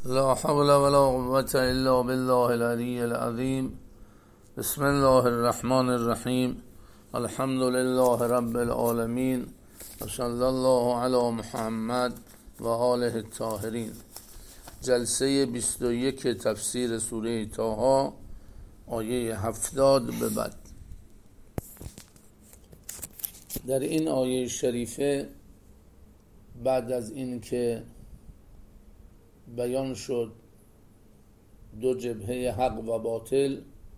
لا حول ولا قوة إلا بالله العلي العظيم. بسم الله الرحمن الرحیم. الحمد لله رب العالمین و صلی الله علی محمد و آله الطاهرین. جلسه 21 تفسیر سوره طه، آیه 70 به بعد. در این آیه شریفه بعد از این که بیان شد دو جبهه حق و باطل،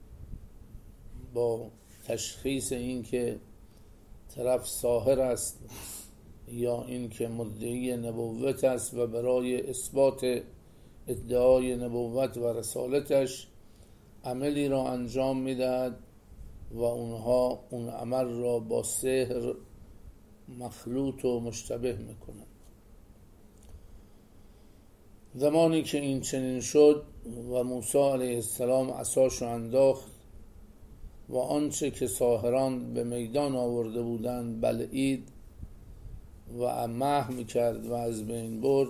با تشخیص این که طرف ساحر است یا این که مدعی نبوت است و برای اثبات ادعای نبوت و رسالتش عملی را انجام میدهد و اونها اون عمل را با سحر مخلوط و مشتبه میکنند. زمانی که این چنین شد و موسی علیه السلام عصاش را انداخت و آنچه که ساحران به میدان آورده بودند بلعید و محو کرد و از بین برد،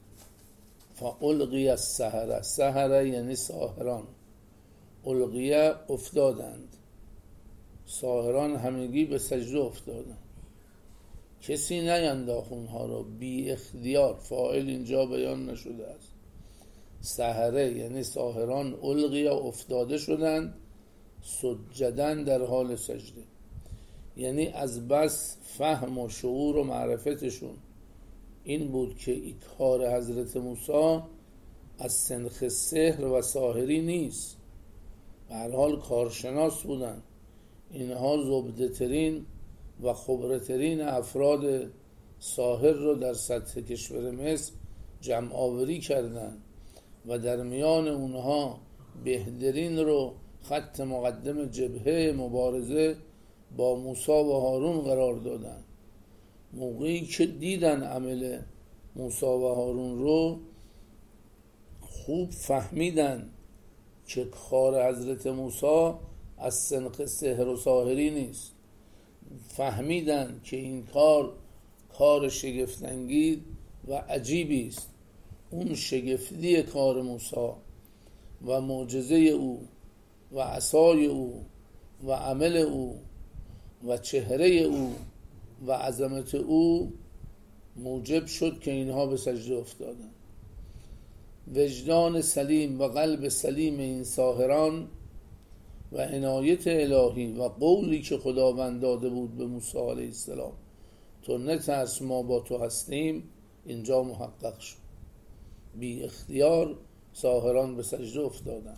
فالقی السحرة، سحره یعنی ساحران، القیه افتادند، ساحران همگی به سجده افتادند، کسی نینداخت اونها را، بی اختیار. فاعل اینجا بیان نشده است. سحره یعنی ساحران القیه افتاده شدند، سجدن در حال سجده، یعنی از بس فهم و شعور و معرفتشون این بود که این کار حضرت موسی از سنخ سحر و ساحری نیست. به هر حال کارشناس بودن، اینها زبده ترین و خبره ترین افراد ساحر رو در سطح کشور مصر جمع آوری کردن و در میان اونها بهترین رو خط مقدم جبهه مبارزه با موسی و هارون قرار دادن. موقعی که دیدن عمل موسی و هارون رو، خوب فهمیدن که کار حضرت موسی از سنخ سحر و ساحری نیست. فهمیدن که این کار شگفت‌انگیز و عجیبی است. اون شگفتی کار موسی و معجزه او و عصای او و عمل او و چهره او و عظمت او موجب شد که اینها به سجده افتادن. وجدان سلیم و قلب سلیم این ساحران و عنایت الهی و قولی که خداوند داده بود به موسی علیه السلام، تو نترس ما با تو هستیم، اینجا محقق شد. بی اختیار ساحران به سجده افتادند.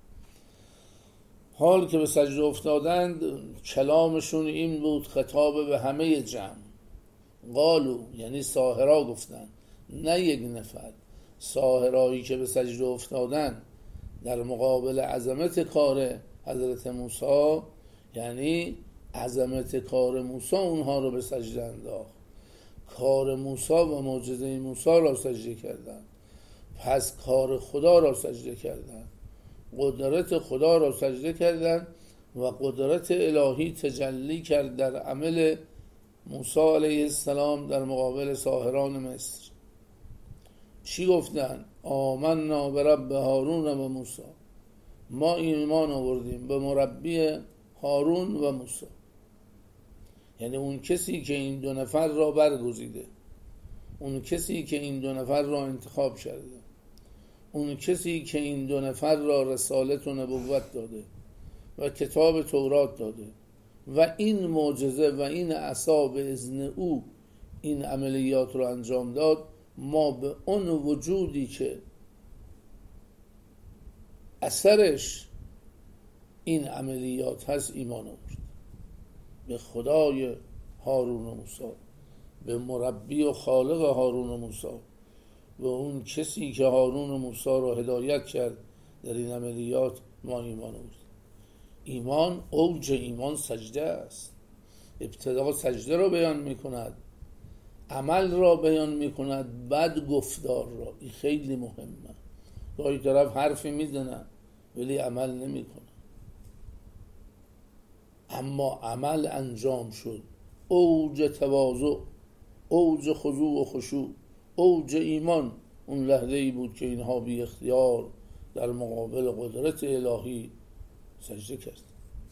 حال که به سجده افتادند، کلامشون این بود، خطاب به همه جمع. قالو یعنی ساحرا گفتند، نه یک نفر. ساحرایی که به سجده افتادند در مقابل عظمت کار حضرت موسی، یعنی عظمت کار موسی اونها رو به سجده انداخت. کار موسی و معجزه موسی را سجده کردند، پس کار خدا را سجده کردند، قدرت خدا را سجده کردند و قدرت الهی تجلی کرد در عمل موسی علیه السلام در مقابل ساحران مصر. چی گفتند؟ آمنا برب هارون و موسی، ما ایمان آوردیم به مربی هارون و موسی، یعنی اون کسی که این دو نفر را برگزیده، اون کسی که این دو نفر را انتخاب کرده، اون کسی که این دو نفر را رسالت و نبوت داده و کتاب تورات داده و این معجزه و این عصا به اذن او این عملیات رو انجام داد. ما به اون وجودی که اثرش این عملیات هست ایمان آورد، به خدای هارون و موسی، به مربی و خالق هارون و موسی، و اون کسی که هارون و موسی را هدایت کرد در این عملیات ما ایمان آورد. ایمان، اوج ایمان سجده است. ابتدا سجده را بیان میکند، عمل را بیان میکند، بعد گفتار را. این خیلی مهمه. گاهی طرف حرفی میزنه ولی عمل نمیکنه، اما عمل انجام شد. اوج تواضع، اوج خضوع و خشوع، اوج ایمان اون لحظه ای بود که اینها بی اختیار در مقابل قدرت الهی سجده کرد.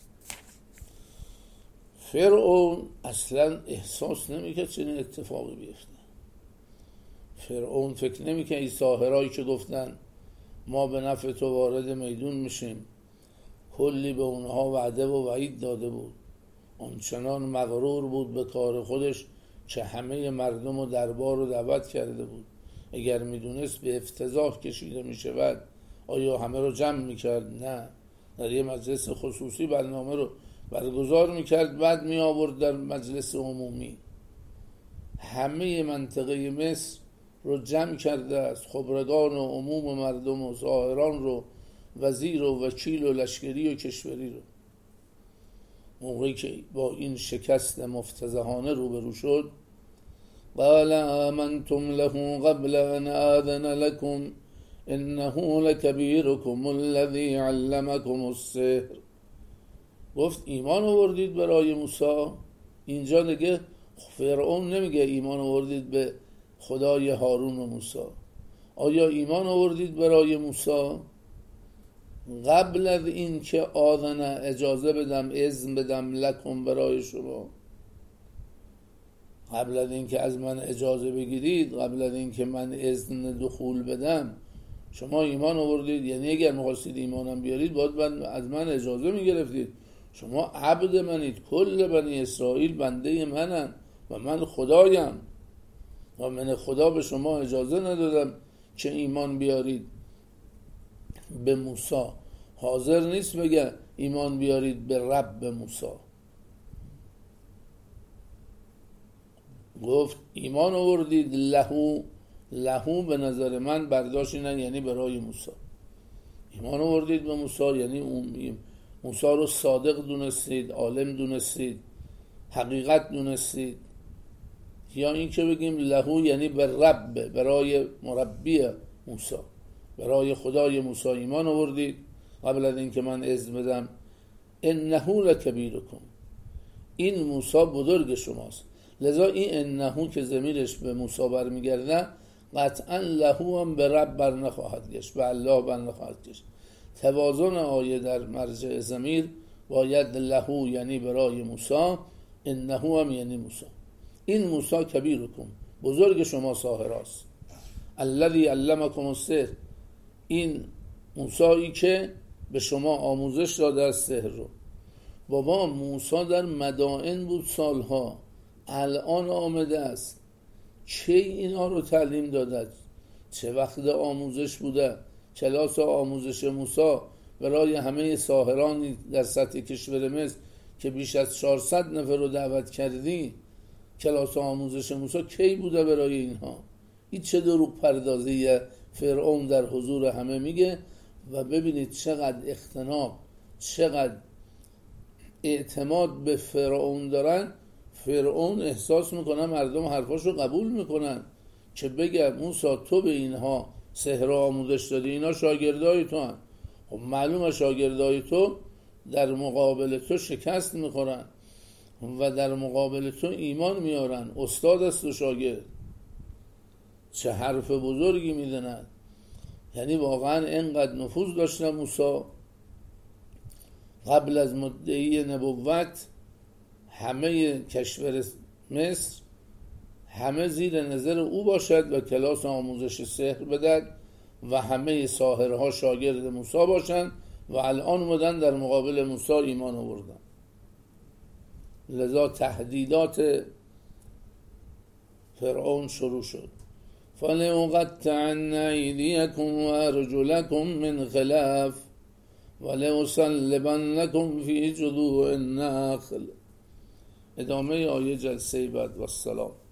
فرعون اصلا احساس نمیکرد چنین اتفاقی بیفته. فرعون فکر نمیکرد این ساحرایی که گفتن ما به نفع تو وارد میدون میشیم، کلی به اونها وعده و وعید داده بود، آنچنان مغرور بود به کار خودش که همه مردم و دربار رو دعوت کرده بود. اگر میدونست به افتضاح کشیده میشود آیا همه رو جمع میکرد؟ نه، در یه مجلس خصوصی برنامه رو برگزار میکرد، بعد میآورد در مجلس عمومی. همه منطقه مصر رو جمع کرده است، خبرگان و عموم مردم و ساحران رو، وزیر و وکیل و لشکری و کشوری رو. موقعی که با این شکست مفتضحانه روبرو شد، قال آمنتم له قبل ان آذن لكم انه لكبيركم الذي علمكم السحر. گفت ایمان آوردید برای موسی. اینجا دیگه فرعون نمیگه ایمان آوردید به خدای هارون و موسی. آیا ایمان آوردید برای موسی قبل از این که آذن اجازه بدم، اذن بدم لکم برای شما؟ قبل از این که از من اجازه بگیرید، قبل از این که من اذن دخول بدم، شما ایمان آوردید؟ یعنی اگر می‌خواستید ایمانم بیارید باید از من اجازه میگرفتید. شما عبد منید، کل بنی اسرائیل بنده منن و من خدایم و من خدا به شما اجازه ندادم که ایمان بیارید به موسی. حاضر نیست بگه ایمان بیارید به رب موسی. گفت ایمان آوردید لهو به نظر من برداشت اینن یعنی برای موسی. ایمان آوردید به موسی یعنی موسی رو صادق دونستید، عالم دونستید، حقیقت دونستید. یا این که بگیم لهو یعنی به رب، برای مربی موسی، برای خدای موسی ایمان آوردید قبل از این که من اذن بدم. انه لکبیرکم، این موسی بزرگ شماست. لذا این انه که ضمیرش به موسی برمیگرده قطعا لهو هم به رب بر نخواهد گشت، به الله بر نخواهد گشت. توازن آیه در مرجع ضمیر باید لهو یعنی برای موسی، انه هم یعنی موسی. این موسی کبیرکم، بزرگ شما ساحراست. الذی علمکم السحر، این موسایی که به شما آموزش داده از سحر رو. بابا موسی در مدائن بود سالها، الان آمده است. چه اینا رو تعلیم داده؟ چه وقت آموزش بوده؟ کلاس آموزش موسی برای همه ساحران در سطح کشور مصر که بیش از 400 نفر رو دعوت کردی، کلاس آموزش موسی کی بوده برای اینها؟ این چه دروغ پردازی فرعون در حضور همه میگه. و ببینید چقدر اختناق، چقدر اعتماد به فرعون دارن. فرعون احساس میکنه مردم حرفاش رو قبول میکنن که بگه موسی تو به اینها سحر آموزش دادی، اینا شاگردای تو هن. خب معلومه شاگردای تو در مقابل تو شکست میخورن و در مقابل تو ایمان میارن. استاد است و شاگرد. چه حرف بزرگی میدنن. یعنی واقعا اینقدر نفوذ داشتن موسی قبل از مدعی نبوت. همه کشور مصر همه زیر نظر او باشد و کلاس آموزش سحر بدهد و همه ساحرها شاگرد موسی باشند و الان اومدن در مقابل موسی ایمان آوردن. لذا تهدیدات فرعون شروع شد. فَلَأُقَطِّعَنَّ أَيْدِيَكُمْ وَأَرْجُلَكُمْ مِنْ خِلَافٍ وَلَأُصَلِّبَنَّكُمْ فِي جُذُوعِ النَّخْلِ. ادامه آیه جلسه بعد و السلام.